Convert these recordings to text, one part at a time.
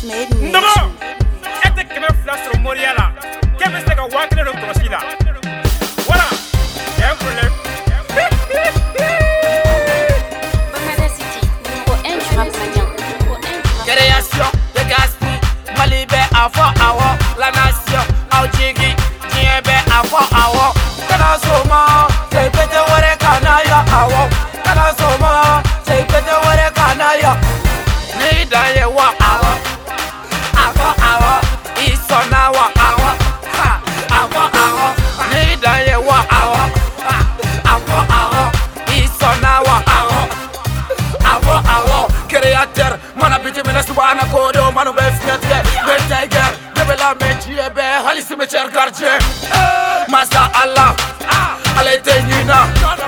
Non, este que me flashe Moria là. Qu'est-ce que c'est que Wacker le crochet là? Voilà, il y a un problème. Création de Gaspi, Malibé avant Awa, la nation, Aujigi, Niébé avant Awa, Kanasoma, c'est pété Ware Kanaya Awa, Kanasoma, c'est pété Ware Kanaya, Nidaye Wa Awa, Awa Awa, Isonawa Awa, Awa Awa, Nidaye Wa Awa, Awa Awa, Isonawa Awa, Awa Awa, créateur, mon habitude, mais subhana kodo, manu befnete, betiger, debela metie be, halisi me cher gardien, Masta Allah, alete nina,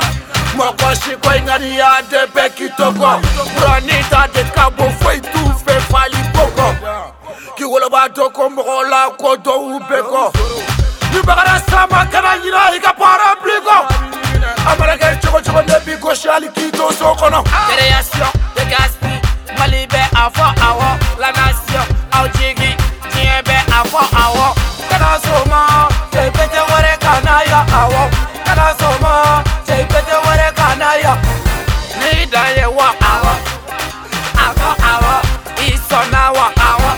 moko shiko ingani ya de beki toko, branita de cabo foi tu fe fali boko, ki woloba toko mrola kodo ubeko, ni bagara sama kana yira ika para bligo, amareke choko nebi koshali kito sokono, création de Gaspi. Malibé avant Awa, la nation, Aujigi, Niébé avant Awa, Kanasoma, c'est pété Ware Kanaya Awa, Kanasoma, c'est pété Ware Kanaya, Nidaye Wa Awa, Awa Awa, Isonawa Awa,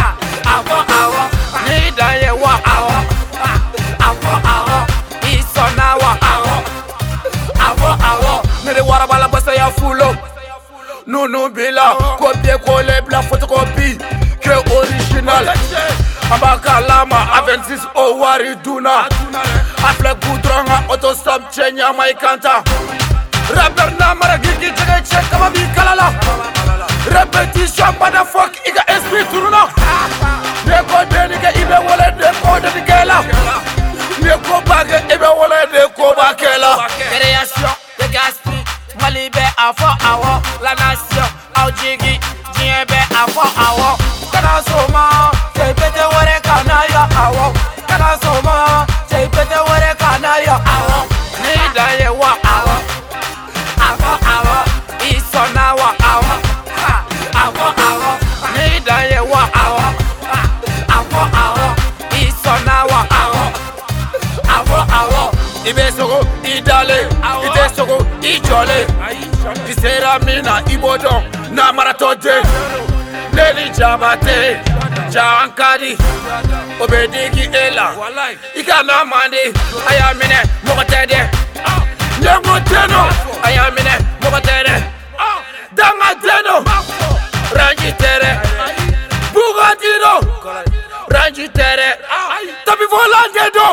Awa Awa, Nidaye Wa Awa, Awa Awa, Isonawa Awa, Awa Awa, Nere Warabala Basaya Fulo. Nous bila, copier-coller, la photocopie, que original. Abakalama, A26 au Wariduna. Après goudron, autostop, Chenya, Maikanta. Rapper Namara, Gigi, Check, Kamabi, Kalala. Répétition, motherfuck, Iga Esprit Tourna. Neko Denike, Ibe Wole, Neko Denigela. Neko Bagge, Ibe Wole, Neko Bakela. Création de Gaspi. Malibé avant Awa, la nation, Aujigi, Niébé avant Awa, Kanasoma, c'est pété Ware Kanaya Awa, Kanasoma, c'est pété Ware Kanaya Awa, Nidaye Wa Awa, Awa Awa, Isonawa Awa, Awa Awa, Nidaye Wa Awa, Awa Awa, Isonawa Awa, Awa Awa, Ibesogo, Idale, Idesogo, Ijole, Isera Mina, Ibodon, Namaratote, Leli Jabate, Jankadi, Obedigi Ela, Ikana Mandi, Ayamine, Mokatede, Nyamoteno, Ayamine, Mokatede, Dangateno, Rangitere, Bugatino, Rangitere, Tapi Volangedo.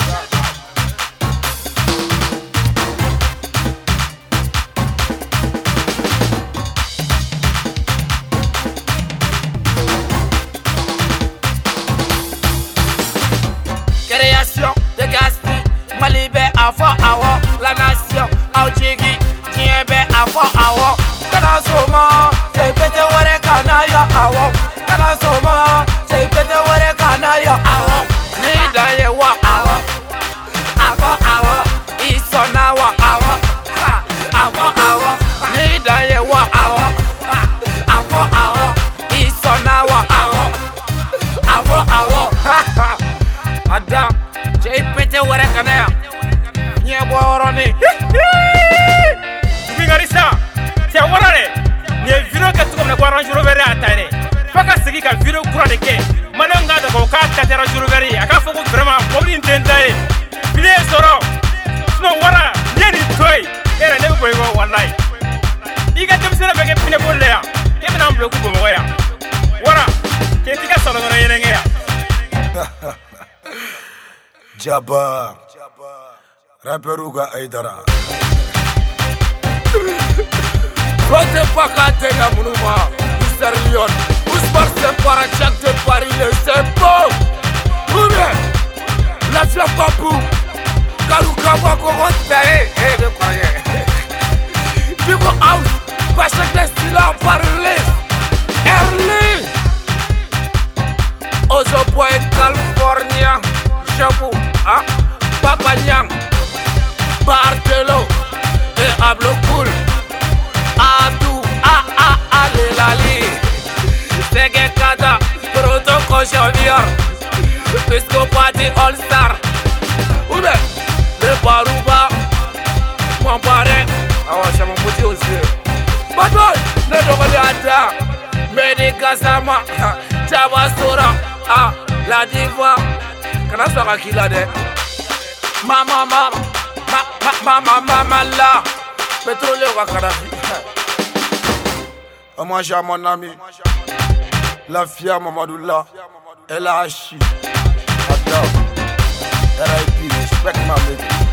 Création de Gaspi, Malibé avant Awa, la nation, Aujigi, Niébé avant Awa, Kanasoma, c'est pété Ware Kanaya Awa, Kanasoma, c'est pété Ware Kanaya Awa, Nidaye Wa Awa, Awa Awa, Isonawa Awa, Awa Awa, Nidaye Wa Awa, Awa Awa, Isonawa Awa, Awa Awa. Adam, j'ai pété Ware Kanaya. Nye Boroni. Bingarisa, c'est Warare. Nye vidéo que tu comme Range Rover à Tane. Faka sigi ka vidéo kura de ke. Mananga de ko ka ta Range Rover. Aka foko vraiment pour une tentaille. Bilé soro. Sino wara, nye ni toy. Era ne ko go wallahi. Iga tem sera bege pine bolle ya. Ke na mblo ko mo ya. Wara, ke tika solo no yenenge ya. Jabba Rapperuga Aidara Rote Pakate na Munuma, Mr. Lyon, Ousmar Sempara, Jack de Paris, le Sempo, Oubien, la Flampapou, Kalukawa Korote, de Paris, Bigo House, Pachak Destila, Paris, Erly, Ozo Point, California, Chapeau, Papa Nyam, Bartelo, et Ablo Cool, Abdou, Lali, Sege Kata. Conchavière, Pisco Party All Star. Ou bien, le Barouba, mon parrain. Ah ouais, j'ai mon petit aussi. Bad boy, ne devrait pas. Medikasama, Chabasura, ah, la diva. Kana sera qui l'a dit? Mama, la. Pétrole au Kadhafi. Moi j'ai mon ami, la fière Mamadoula, elle a hachi. Adore, elle a épi, respect ma mère.